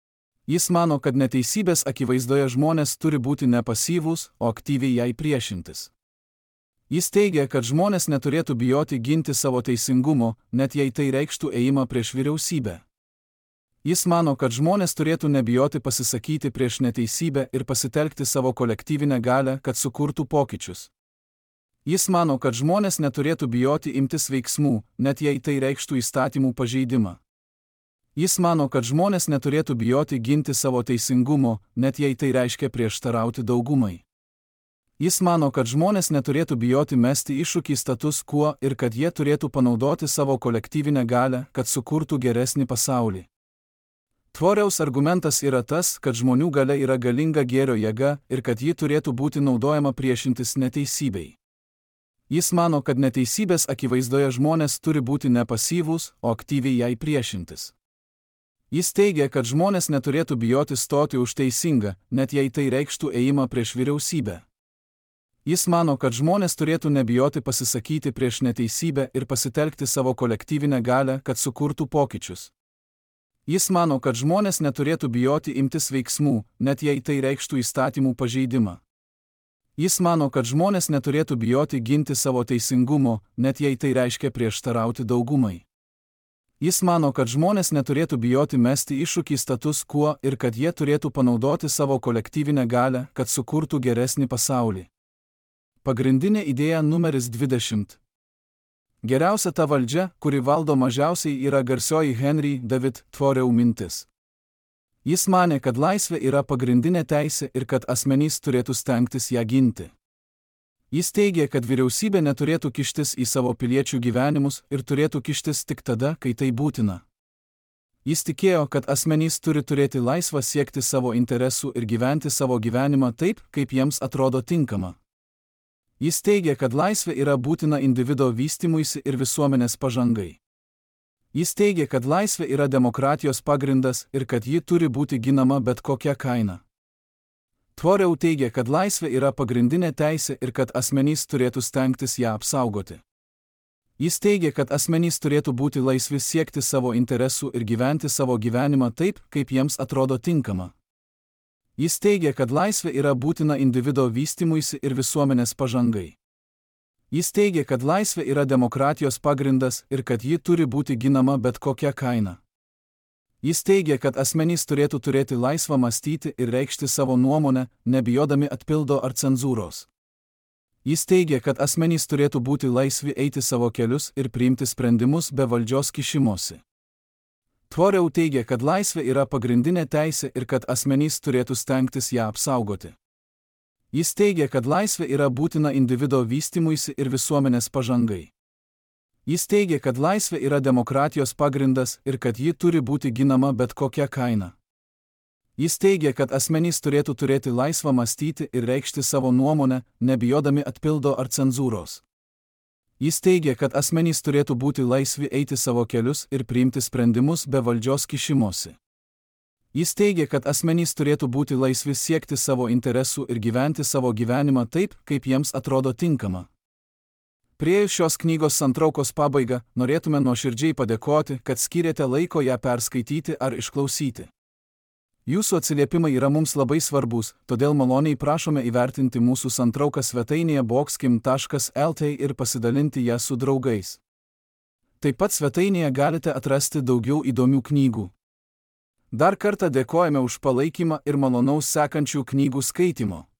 Jis mano, kad neteisybės akivaizdoje žmonės turi būti ne pasyvūs, o aktyviai jai priešintis. Jis teigia, kad žmonės neturėtų bijoti ginti savo teisingumo, net jei tai reikštų ėjimą prieš vyriausybę. Jis mano, kad žmonės turėtų nebijoti pasisakyti prieš neteisybę ir pasitelkti savo kolektyvinę galią, kad sukurtų pokyčius. Jis mano, kad žmonės neturėtų bijoti imtis veiksmų, net jei tai reikštų įstatymų pažeidimą. Jis mano, kad žmonės neturėtų bijoti ginti savo teisingumo, net jei tai reiškia prieštarauti daugumai. Jis mano, kad žmonės neturėtų bijoti mesti iššūkį status quo ir kad jie turėtų panaudoti savo kolektyvinę galią, kad sukurtų geresnį pasaulį. Thoreaus argumentas yra tas, kad žmonių galia yra galinga gėrio jėga ir kad ji turėtų būti naudojama priešintis neteisybei. Jis mano, kad neteisybės akivaizdoje žmonės turi būti ne pasyvūs, o aktyviai jai priešintis. Jis teigia, kad žmonės neturėtų bijoti stoti už teisingą, net jei tai reikštų ėjimą prieš vyriausybę. Jis mano, kad žmonės turėtų nebijoti pasisakyti prieš neteisybę ir pasitelkti savo kolektyvinę galią, kad sukurtų pokyčius. Jis mano, kad žmonės neturėtų bijoti imtis veiksmų, net jei tai reikštų įstatymų pažeidimą. Jis mano, kad žmonės neturėtų bijoti ginti savo teisingumo, net jei tai reiškia prieštarauti daugumai. Jis mano, kad žmonės neturėtų bijoti mesti iššūkį status quo ir kad jie turėtų panaudoti savo kolektyvinę galią, kad sukurtų geresnį pasaulį. Pagrindinė idėja numeris 20. Geriausia ta valdžia, kuri valdo mažiausiai, yra garsioji Henry David Thoreau mintis. Jis manė, kad laisvė yra pagrindinė teisė ir kad asmenys turėtų stengtis ją ginti. Jis teigė, kad vyriausybė neturėtų kištis į savo piliečių gyvenimus ir turėtų kištis tik tada, kai tai būtina. Jis tikėjo, kad asmenys turi turėti laisvą siekti savo interesų ir gyventi savo gyvenimą taip, kaip jiems atrodo tinkama. Jis teigė, kad laisvė yra būtina individo vystymuisi ir visuomenės pažangai. Jis teigė, kad laisvė yra demokratijos pagrindas ir kad ji turi būti ginama bet kokia kaina. Tvoriau teigė, kad laisvė yra pagrindinė teisė ir kad asmenys turėtų stengtis ją apsaugoti. Jis teigė, kad asmenys turėtų būti laisvi siekti savo interesų ir gyventi savo gyvenimą taip, kaip jiems atrodo tinkama. Jis teigė, kad laisvė yra būtina individo vystymuisi ir visuomenės pažangai. Jis teigė, kad laisvė yra demokratijos pagrindas ir kad ji turi būti ginama bet kokia kaina. Jis teigė, kad asmenys turėtų turėti laisvą mąstyti ir reikšti savo nuomonę, nebijodami atpildo ar cenzūros. Jis teigė, kad asmenys turėtų būti laisvi eiti savo kelius ir priimti sprendimus be valdžios kišimosi. Tvoriau teigė, kad laisvė yra pagrindinė teisė ir kad asmenys turėtų stengtis ją apsaugoti. Jis teigė, kad laisvė yra būtina individo vystymuisi ir visuomenės pažangai. Jis teigė, kad laisvė yra demokratijos pagrindas ir kad ji turi būti ginama bet kokia kaina. Jis teigė, kad asmenys turėtų turėti laisvą mąstyti ir reikšti savo nuomonę, nebijodami atpildo ar cenzūros. Jis teigė, kad asmenys turėtų būti laisvi eiti savo kelius ir priimti sprendimus be valdžios kišimosi. Jis teigė, kad asmenys turėtų būti laisvi siekti savo interesų ir gyventi savo gyvenimą taip, kaip jiems atrodo tinkama. Priėjus šios knygos santraukos pabaigą, norėtume nuoširdžiai padėkoti, kad skyrėte laiko ją perskaityti ar išklausyti. Jūsų atsiliepimai yra mums labai svarbus, todėl maloniai prašome įvertinti mūsų santrauką svetainėje boxkim.lt ir pasidalinti ją su draugais. Taip pat svetainėje galite atrasti daugiau įdomių knygų. Dar kartą dėkojame už palaikymą ir malonaus sekančių knygų skaitimo.